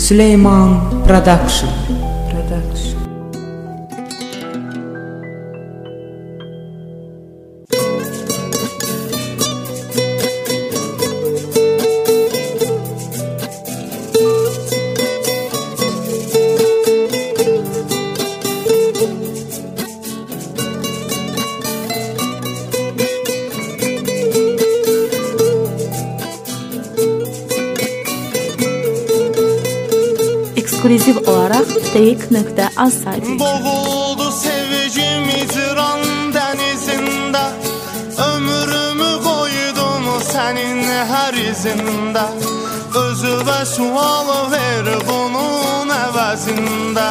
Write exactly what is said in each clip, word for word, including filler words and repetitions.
Süleyman Production. Production. Eksklüziv olaraq deyik nöqtə az saytı. Boğuldu sevgim icran dənizində, ömrümü qoydum sənin hər izində. Özüvə sual ver bunun əvəzində.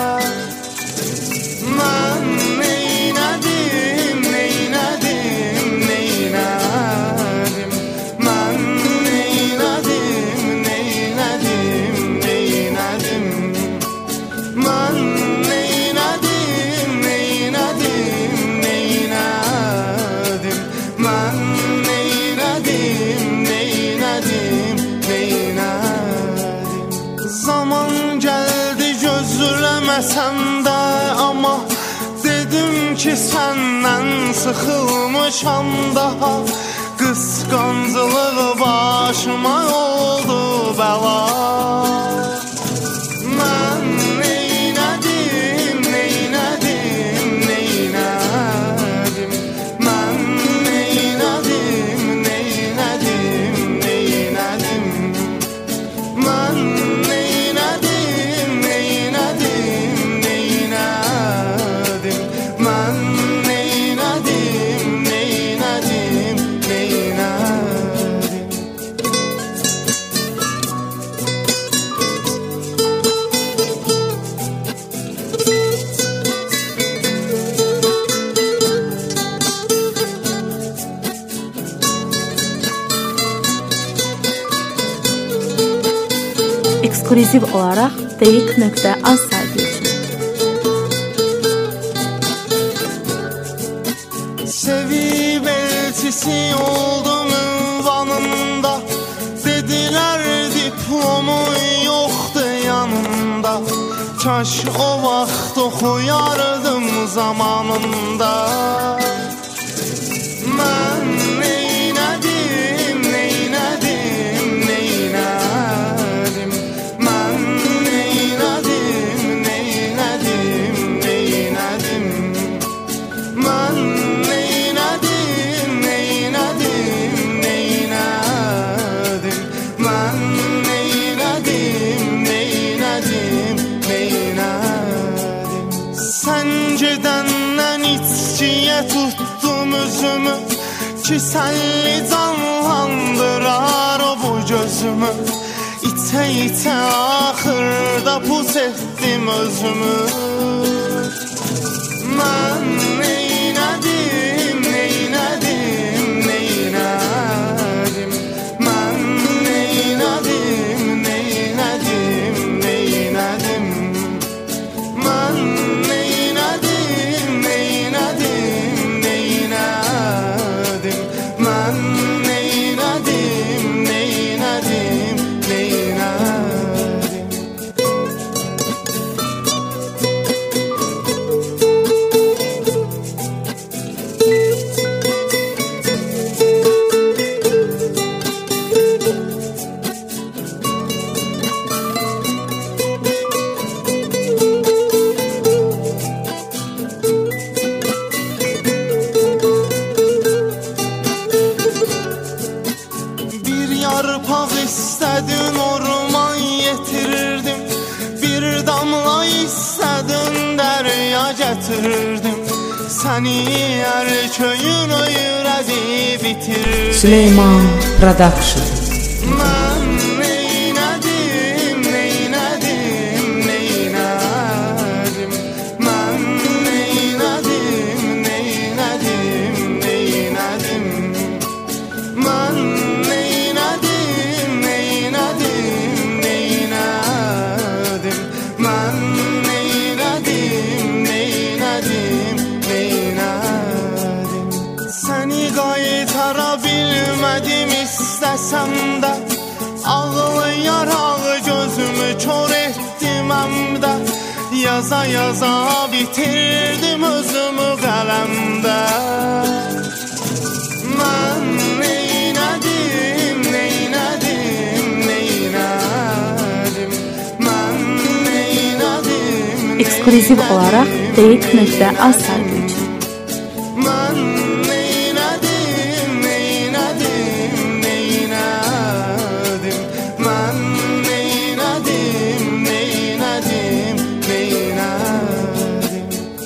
Mən neynədim, neynədim, neynədim. Mən neynədim, neynədim, neynədim. Mən neynədim, neynədim, neynədim. Mən neynədim, neynədim, neynədim. Zaman gəldi gözləməsəm də, amma dedim ki səndən sıxılmışam daha. Qısqanclığı başıma oldu bəla. Mən neynədim, neynədim, neynədim. Mən neynədim, neynədim, neynədim. Mən neynədim, neynədim, neynədim. Mən neynədim, neynədim, neynədim. Eksklüziv olaraq deyik nöqtə az saytı üçün. Sevib elçisi oldum ünvanında, dediler diplomu yoktu yanında. Kaş o vaxt oxuyardım zamanında. Mən neynədim, neynədim, neynədim. Mən neynədim, neynədim, neynədim. Mən neynədim, neynədim, neynədim. Mən neynədim, neynədim, neynədim. Sən gedəndən içkiyə tutdum üzümü, ki sənli canlandırar o bu gözümü. İçə içə axırda pus etdim özümü. Mən neynədim, neynədim, neynədim. Mən neynədim, neynədim, neynədim. Mən neynədim, neynədim, neynədim. Mən neynədim, neynədim, neynədim. Bir yarpaq istədin orman yetirirdim, bir damla istədin dərya gətirirdim. Səni erköyün öyrədi bitirirdim. Süleyman Production. Mən neynədim, neynədim, neynədim. Mən neynədim, neynədim, neynədim. Mən neynədim, neynədim, neynədim. Mən neynədim, neynədim, neynədim. Səni qaytara bilmədim istəsəm yaza yaza bitirdim özümü qalemdə. Mən neylədim, neylədim, neylədim. Mən neylədim, Eksklüziv olaraq deyik nöqtə az saytı üçün. mən neylədim, neylədim, neylədim. Mən neylədim, neylədim, neylədim.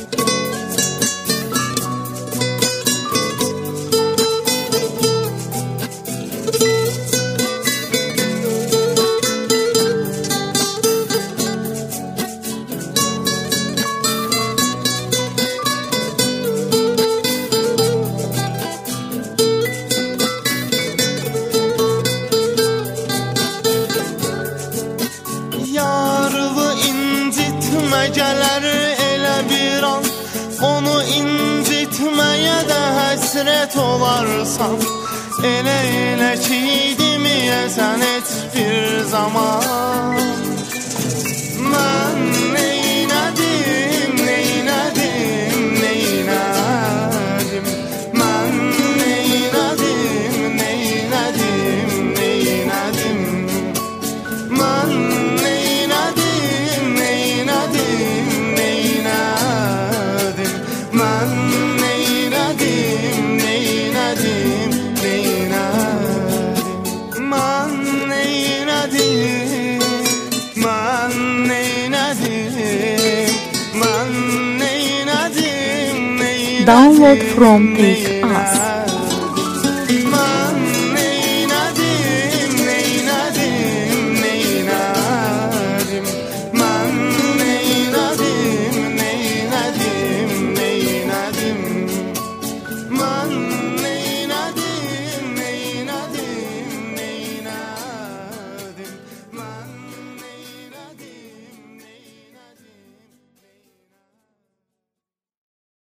Yarlı incitmə gələr elə bir an, onu incitməyə də həsrət olarsan. Elə elə ki deməyəsən heç bir zaman. Mən neylədim, neylədim, neylədim. Mən neylədim, neylədim, neylədim. Mən neylədim, neylədim, neylədim. Mən neylədim, neylədim, neylədim. Mən neylədim, mən neylədim. Mən neylədim, neylədim. Download from Take Us.